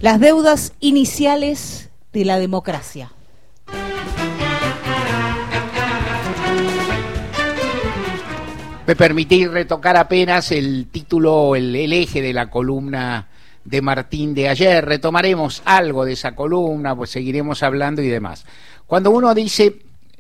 Las deudas iniciales de la democracia. Me permití retocar apenas el título, el eje de la columna de Martín de ayer. Retomaremos algo de esa columna, pues seguiremos hablando y demás. Cuando uno dice,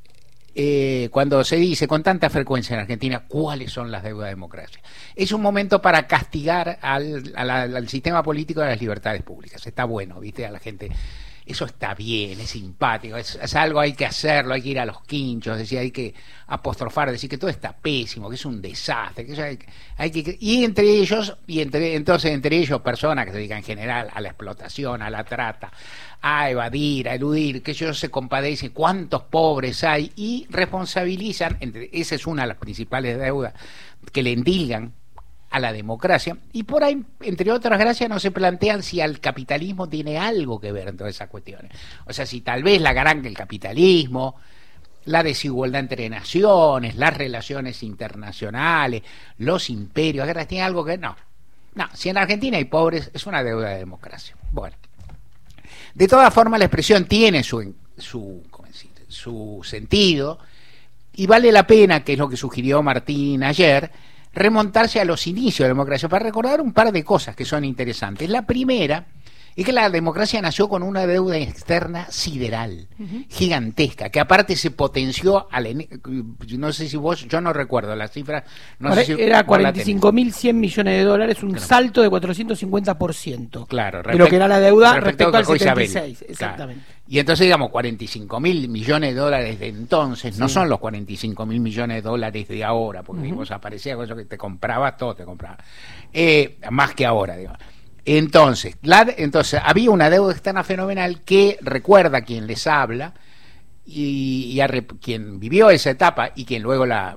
cuando se dice con tanta frecuencia en Argentina, ¿cuáles son las deudas de democracia? Es un momento para castigar al sistema político de las libertades públicas. Está bueno, ¿viste? A la gente... Eso está bien, es simpático, es algo, hay que hacerlo, hay que ir a los quinchos, decir, hay que apostrofar, decir que todo está pésimo, que es un desastre, que hay que y entre ellos, entre ellos personas que se dedican en general a la explotación, a la trata, a evadir, a eludir, que ellos se compadecen, cuántos pobres hay y responsabilizan, esa es una de las principales deudas que le endilgan a la democracia, y por ahí, entre otras gracias, no se plantean si el capitalismo tiene algo que ver en todas esas cuestiones. O sea, si tal vez la garanta del capitalismo, la desigualdad entre naciones, las relaciones internacionales, los imperios, tiene algo que... No, si en Argentina hay pobres, es una deuda de democracia. Bueno, de todas formas la expresión tiene su sentido, y vale la pena, que es lo que sugirió Martín ayer, remontarse a los inicios de la democracia para recordar un par de cosas que son interesantes. La primera es que la democracia nació con una deuda externa sideral, gigantesca, que aparte se potenció no sé si vos, yo no recuerdo la cifra, no sé si era 45.100 millones de dólares, un claro, salto de 450%, claro, de lo que era la deuda respecto al 76, Isabel, exactamente. Claro. Y entonces, digamos, 45.000 millones de dólares de entonces, sí, no son los 45.000 millones de dólares de ahora, porque vos aparecía con eso que te comprabas, todo te compraba, más que ahora, digamos. Entonces había una deuda externa fenomenal que recuerda quien les habla y quien vivió esa etapa y quien luego la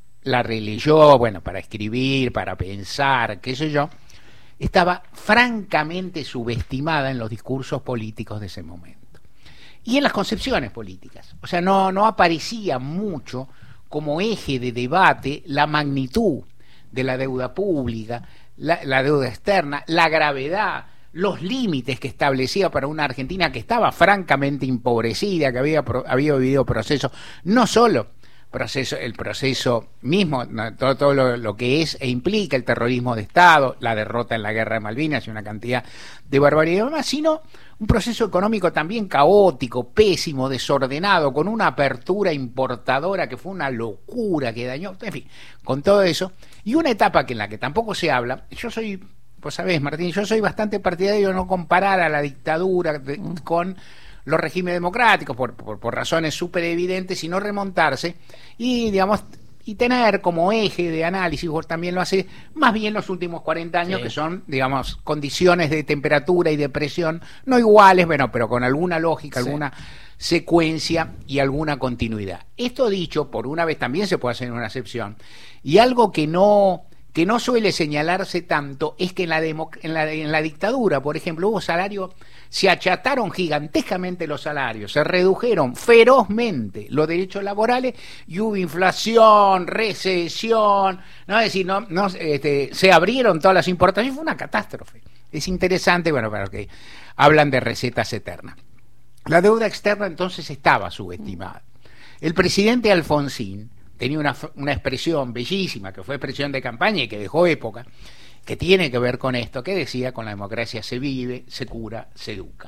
releyó, bueno, para escribir, para pensar, qué sé yo, estaba francamente subestimada en los discursos políticos de ese momento y en las concepciones políticas. O sea, no aparecía mucho como eje de debate la magnitud de la deuda pública, la deuda externa, la gravedad, los límites que establecía para una Argentina que estaba francamente empobrecida, que había vivido procesos, no solo el proceso mismo, todo lo que es e implica el terrorismo de Estado, la derrota en la guerra de Malvinas y una cantidad de barbaridades más, sino un proceso económico también caótico, pésimo, desordenado, con una apertura importadora que fue una locura, que dañó, en fin, con todo eso, y una etapa en la que tampoco se habla. Yo soy, vos sabés, Martín, yo soy bastante partidario de no comparar a la dictadura con los regímenes democráticos, por razones súper evidentes, sino remontarse y, digamos, y tener como eje de análisis, vos también lo hace, más bien los últimos 40 años, sí, que son, digamos, condiciones de temperatura y de presión, no iguales, bueno, pero con alguna lógica, sí, alguna secuencia y alguna continuidad. Esto dicho, por una vez también se puede hacer una excepción, y algo que no suele señalarse tanto es que en la dictadura, por ejemplo, hubo salarios, se achataron gigantescamente los salarios, se redujeron ferozmente los derechos laborales y hubo inflación, recesión, ¿no? Es decir, se abrieron todas las importaciones, fue una catástrofe. Es interesante, bueno, para los que hablan de recetas eternas. La deuda externa entonces estaba subestimada. El presidente Alfonsín tenía una expresión bellísima, que fue expresión de campaña y que dejó época, que tiene que ver con esto, que decía: con la democracia se vive, se cura, se educa.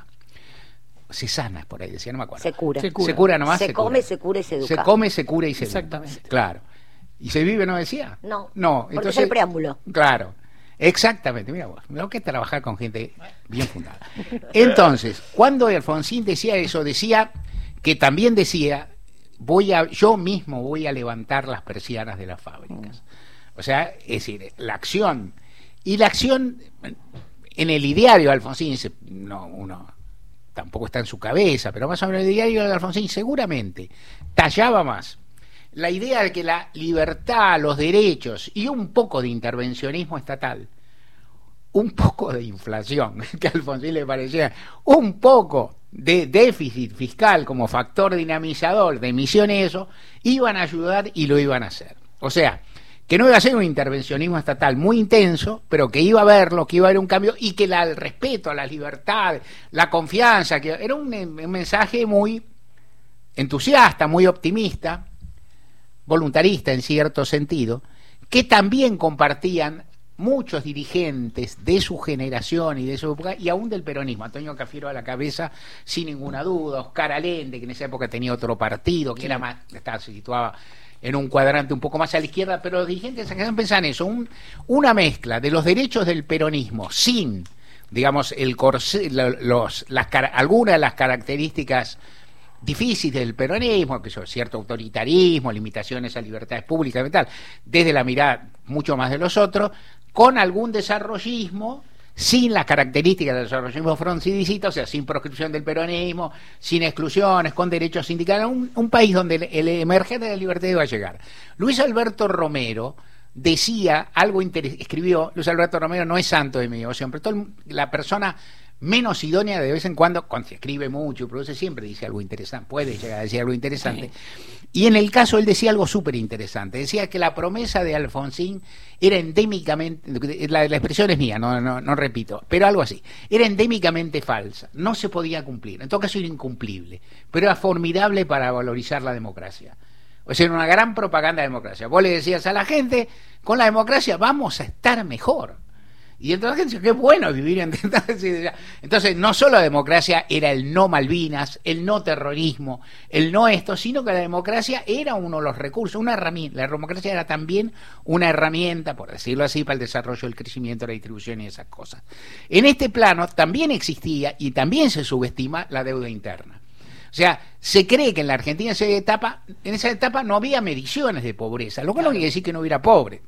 Se sana, por ahí decía, no me acuerdo. Se cura. Se cura nomás. Se come, se cura y se educa. Se come, se cura y se educa. Exactamente. Claro. ¿Y se vive, no decía? No, porque entonces, es el preámbulo. Claro. Exactamente, mira vos, tengo que trabajar con gente bien fundada. Entonces, cuando Alfonsín decía eso, decía que también decía: yo mismo voy a levantar las persianas de las fábricas. O sea, es decir, la acción en el ideario de Alfonsín, uno tampoco está en su cabeza, pero más o menos el ideario de Alfonsín seguramente tallaba más la idea de que la libertad, los derechos y un poco de intervencionismo estatal, un poco de inflación, que a Alfonsín le parecía, un poco de déficit fiscal como factor dinamizador de emisiones, eso, iban a ayudar y lo iban a hacer. O sea, que no iba a ser un intervencionismo estatal muy intenso, pero que iba a haberlo, que iba a haber un cambio, y que el respeto a las libertades, la confianza, que era un mensaje muy entusiasta, muy optimista, voluntarista en cierto sentido, que también compartían muchos dirigentes de su generación y de su época, y aún del peronismo. Antonio Cafiero a la cabeza, sin ninguna duda, Oscar Allende, que en esa época tenía otro partido, que era más, se situaba en un cuadrante un poco más a la izquierda, pero los dirigentes se pensaban eso, una mezcla de los derechos del peronismo sin, digamos, algunas de las características difíciles del peronismo, que son cierto autoritarismo, limitaciones a libertades públicas y tal, desde la mirada mucho más de los otros, con algún desarrollismo, sin las características del desarrollismo froncidicista, o sea, sin proscripción del peronismo, sin exclusiones, con derechos sindicales, un país donde el emergente de la libertad iba a llegar. Luis Alberto Romero decía algo interesante, escribió, Luis Alberto Romero no es santo de mi devoción, pero la persona menos idónea de vez en cuando se escribe mucho y produce, siempre dice algo interesante, puede llegar a decir algo interesante. Y en el caso él decía algo súper interesante, decía que la promesa de Alfonsín era endémicamente, la expresión es mía, no repito, pero algo así, era endémicamente falsa, no se podía cumplir, en todo caso era incumplible, pero era formidable para valorizar la democracia. O sea, era una gran propaganda de democracia. Vos le decías a la gente, con la democracia vamos a estar mejor. Y entonces la gente dice, qué bueno vivir en... Entonces, no solo la democracia era el no Malvinas, el no terrorismo, el no esto, sino que la democracia era uno de los recursos, una herramienta. La democracia era también una herramienta, por decirlo así, para el desarrollo, el crecimiento, la distribución y esas cosas. En este plano también existía y también se subestima la deuda interna. O sea, se cree que en la Argentina en esa etapa no había mediciones de pobreza, lo cual no quiere decir que no hubiera pobre.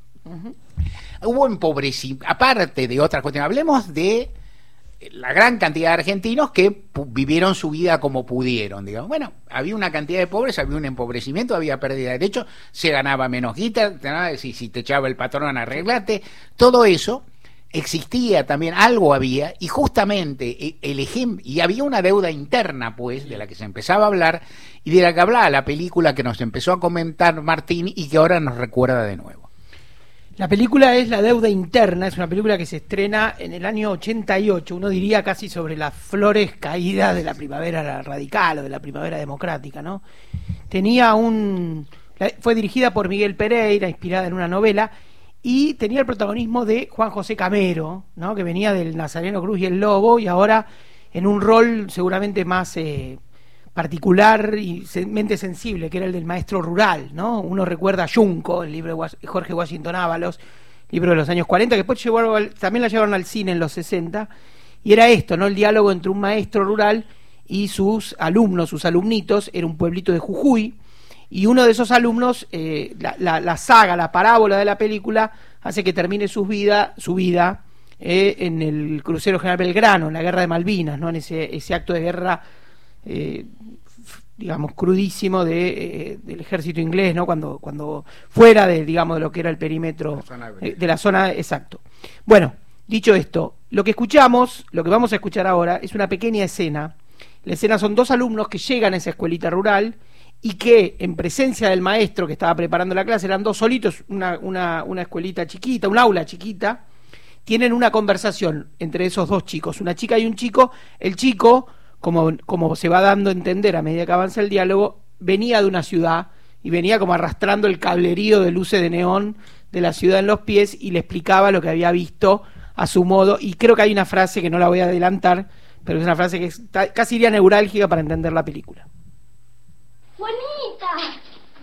Hubo empobrecimiento, aparte de otras cuestiones, hablemos de la gran cantidad de argentinos que vivieron su vida como pudieron, digamos. Bueno, había una cantidad de pobres, había un empobrecimiento, había pérdida de derechos, se ganaba menos guita, si te echaba el patrón, arreglate, todo eso existía también, algo había, y justamente el ejemplo, y había una deuda interna, pues, de la que se empezaba a hablar, y de la que hablaba la película que nos empezó a comentar Martín y que ahora nos recuerda de nuevo. La película es La deuda interna, es una película que se estrena en el año 88, uno diría casi sobre las flores caídas de la primavera radical o de la primavera democrática, ¿no? Fue dirigida por Miguel Pereira, inspirada en una novela, y tenía el protagonismo de Juan José Camero, ¿no? Que venía del Nazareno Cruz y el Lobo, y ahora en un rol seguramente más particular y mente sensible, que era el del maestro rural, ¿no? Uno recuerda a Junco, el libro de Jorge Washington Ábalos, libro de los años 40, que después también la llevaron al cine en los 60, y era esto, ¿no? El diálogo entre un maestro rural y sus alumnos, sus alumnitos. Era un pueblito de Jujuy, y uno de esos alumnos, la saga, la parábola de la película, hace que termine su vida en el crucero General Belgrano, en la guerra de Malvinas, ¿no? En ese acto de guerra, digamos, crudísimo del ejército inglés, ¿no? Cuando fuera de lo que era el perímetro de la zona, exacto. Bueno, dicho esto, lo que vamos a escuchar ahora es una pequeña escena. La escena son dos alumnos que llegan a esa escuelita rural y que, en presencia del maestro que estaba preparando la clase, eran dos solitos, una escuelita chiquita, un aula chiquita, tienen una conversación entre esos dos chicos, una chica y un chico. El chico, como se va dando a entender a medida que avanza el diálogo, venía de una ciudad y venía como arrastrando el cablerío de luces de neón de la ciudad en los pies, y le explicaba lo que había visto a su modo, y creo que hay una frase que no la voy a adelantar, pero es una frase que casi iría neurálgica para entender la película. ¡Juanita!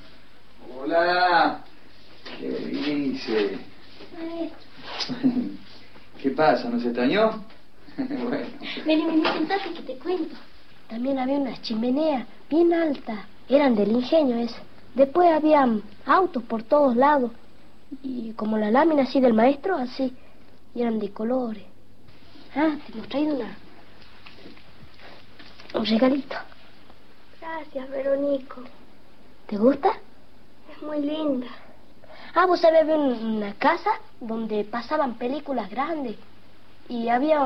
Hola, ¿qué dice? ¿Qué pasa? ¿Nos extrañó? Bueno. Vení, sentate que te cuento. También había unas chimeneas bien altas, eran del ingenio ese. Después había autos por todos lados, y como la lámina así del maestro, así, y eran de colores. Te hemos traído un regalito. Gracias, Veronico. ¿Te gusta? Es muy linda. Vos sabés, había una casa donde pasaban películas grandes, y había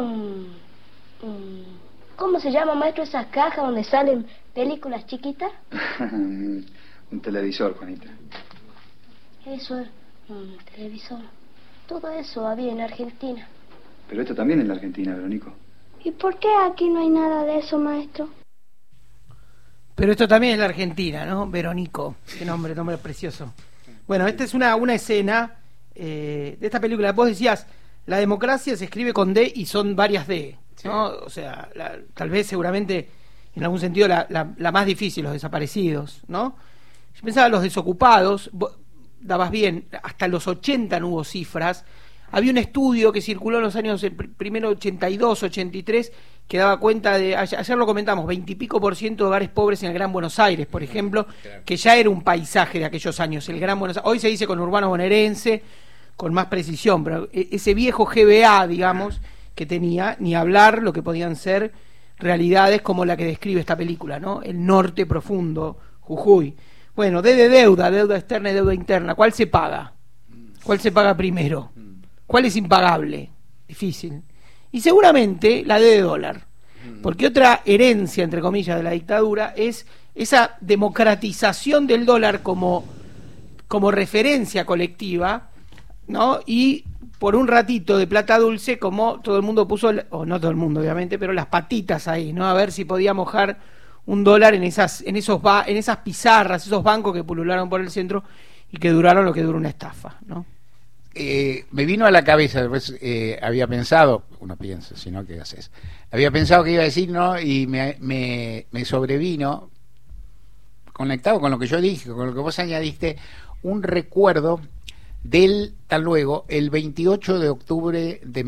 ¿cómo se llama, maestro, esas cajas donde salen películas chiquitas? Un televisor, Juanita. Eso es. un televisor. Todo eso había en Argentina. Pero esto también es la Argentina, Veronico. ¿Y por qué aquí no hay nada de eso, maestro? Pero esto también es la Argentina, ¿no? Veronico, qué nombre precioso. Bueno, esta es una escena de esta película. Vos decías, la democracia se escribe con D y son varias D, ¿no? Sí. O sea, tal vez seguramente en algún sentido la más difícil, los desaparecidos, ¿no? Yo pensaba los desocupados, vos dabas bien, hasta los 80 no hubo cifras. Había un estudio que circuló en los años primero 82, 83, que daba cuenta de, ayer lo comentamos, 20 y pico % de hogares pobres en el Gran Buenos Aires, por ejemplo, claro, que ya era un paisaje de aquellos años, el Gran Buenos Aires. Hoy se dice conurbano bonaerense, con más precisión, pero ese viejo GBA, digamos, que tenía, ni hablar lo que podían ser realidades como la que describe esta película, ¿no? El norte profundo, Jujuy. Bueno, de deuda externa y deuda interna, ¿cuál se paga? ¿Cuál se paga primero? ¿Cuál es impagable? Difícil. Y seguramente la de dólar. Porque otra herencia, entre comillas, de la dictadura es esa democratización del dólar como referencia colectiva, ¿no? Y por un ratito de plata dulce, como todo el mundo puso, o no todo el mundo obviamente, pero las patitas ahí, ¿no? A ver si podía mojar un dólar en esas pizarras, esos bancos que pulularon por el centro y que duraron lo que duró una estafa, ¿no? Me vino a la cabeza, después había pensado, uno piensa, si no, ¿qué haces? Había pensado que iba a decir, ¿no? Y me sobrevino, conectado con lo que yo dije, con lo que vos añadiste, un recuerdo del, tal luego, el 28 de octubre de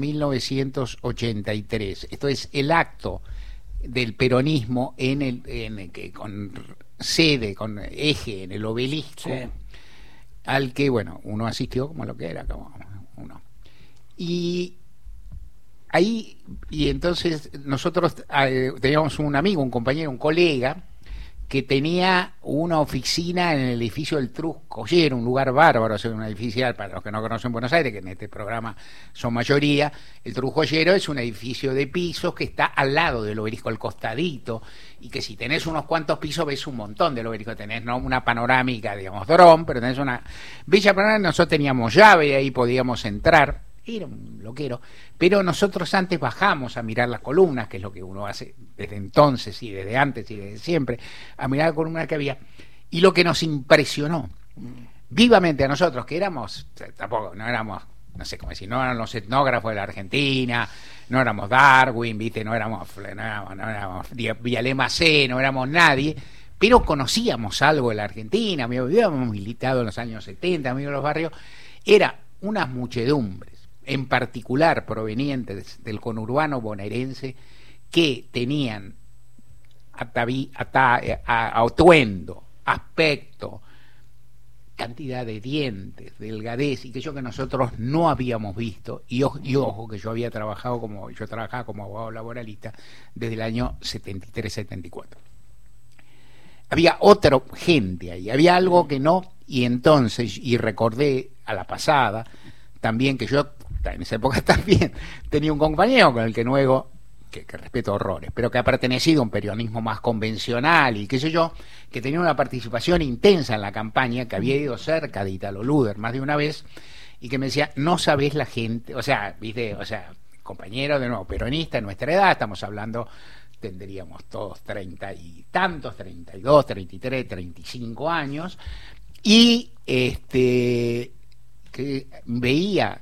1983. Esto es el acto del peronismo con sede, con eje en el Obelisco. Sí. Al que, bueno, uno asistió como lo que era, como uno. Y ahí, y entonces nosotros teníamos un amigo, un compañero, un colega, que tenía una oficina en el edificio del Truscollero, un lugar bárbaro, o sea, un edificio, para los que no conocen Buenos Aires, que en este programa son mayoría, el Truscollero es un edificio de pisos que está al lado del Obelisco, al costadito, y que si tenés unos cuantos pisos ves un montón del Obelisco, tenés no una panorámica, digamos, dron, pero tenés una bella panorámica. Nosotros teníamos llave y ahí podíamos entrar, era un loquero, pero nosotros antes bajamos a mirar las columnas, que es lo que uno hace desde entonces y desde antes y desde siempre, a mirar las columnas que había, y lo que nos impresionó vivamente a nosotros, que éramos, tampoco, no éramos, no sé cómo decir, no eran los etnógrafos de la Argentina, no éramos Darwin, ¿viste? No éramos Vialé Macé, no éramos nadie, pero conocíamos algo de la Argentina, habíamos militado en los años 70, amigos de los barrios, era unas muchedumbres, en particular provenientes del conurbano bonaerense, que tenían atuendo, aspecto, cantidad de dientes, delgadez, y que nosotros no habíamos visto, y ojo que yo trabajaba como abogado laboralista desde el año 73-74. Había otra gente ahí, había algo que no, y entonces, y recordé a la pasada, también que yo, en esa época también, tenía un compañero con el que luego, que respeto horrores, pero que ha pertenecido a un periodismo más convencional y qué sé yo, que tenía una participación intensa en la campaña, que había ido cerca de Italo Luder más de una vez, y que me decía, no sabés la gente, compañero de nuevo, peronista en nuestra edad, estamos hablando, tendríamos todos 30 y tantos, 32, 33, 35 años, y que veía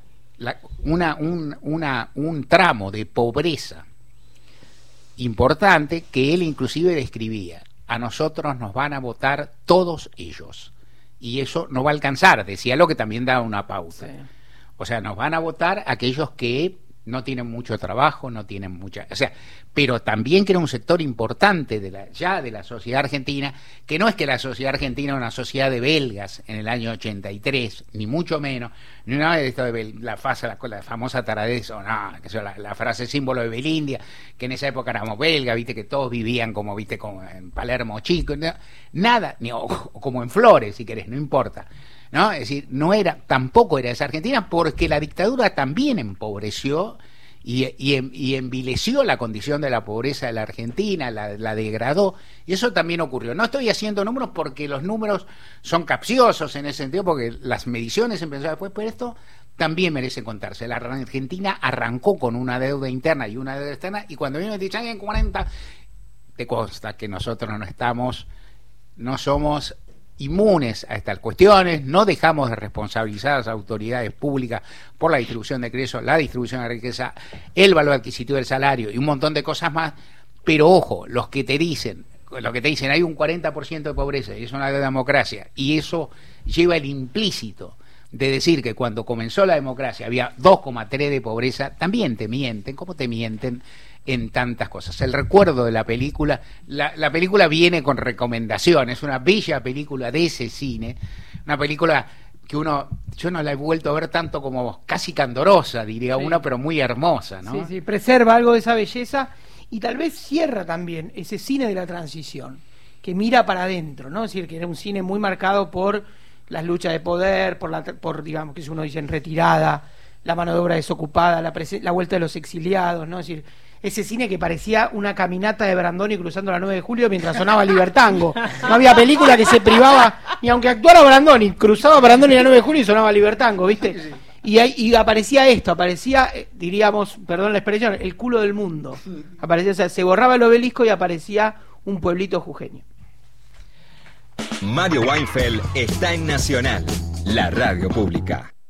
un tramo de pobreza importante que él inclusive describía: a nosotros nos van a votar todos ellos y eso no va a alcanzar, decía, lo que también da una pauta. Sí. O sea, nos van a votar aquellos que no tienen mucho trabajo, no tienen mucha, pero también que era un sector importante de la sociedad argentina, que no es que la sociedad argentina es una sociedad de belgas en el año 83, ni mucho menos, ni una de esto de la famosa taradez, o no, que es la frase símbolo de Belindia, que en esa época éramos belgas, viste, que todos vivían como en Palermo Chico, nada, o como en Flores, si querés, no importa. ¿No? Es decir, tampoco era esa Argentina, porque la dictadura también empobreció y envileció la condición de la pobreza de la Argentina, la degradó, y eso también ocurrió. No estoy haciendo números porque los números son capciosos en ese sentido, porque las mediciones empezaron después, pero esto también merece contarse. La Argentina arrancó con una deuda interna y una deuda externa, y cuando vino el en 40, te consta que nosotros no somos inmunes a estas cuestiones, no dejamos de responsabilizar a las autoridades públicas por la distribución de ingresos, la distribución de riqueza, el valor adquisitivo del salario y un montón de cosas más, pero ojo, lo que te dicen hay un 40% de pobreza y es una democracia, y eso lleva el implícito de decir que cuando comenzó la democracia había 2,3 de pobreza, también te mienten. ¿Cómo te mienten en tantas cosas? El recuerdo de la película, la película viene con recomendaciones, es una bella película de ese cine, una película que yo no la he vuelto a ver tanto como casi candorosa, diría uno, pero muy hermosa, ¿no? Sí, preserva algo de esa belleza y tal vez cierra también ese cine de la transición, que mira para adentro, ¿no? Es decir, que era un cine muy marcado por las luchas de poder, por digamos, que uno dice en retirada, la mano de obra desocupada, la vuelta de los exiliados, ¿no? Es decir, ese cine que parecía una caminata de Brandoni cruzando la 9 de julio mientras sonaba Libertango. No había película que se privaba, ni aunque actuara Brandoni, cruzaba Brandoni la 9 de julio y sonaba Libertango, ¿viste? Y aparecía esto, diríamos, perdón la expresión, el culo del mundo. Aparecía, o sea, se borraba el obelisco y aparecía un pueblito jujeño. Mario Weinfeld está en Nacional, la radio pública.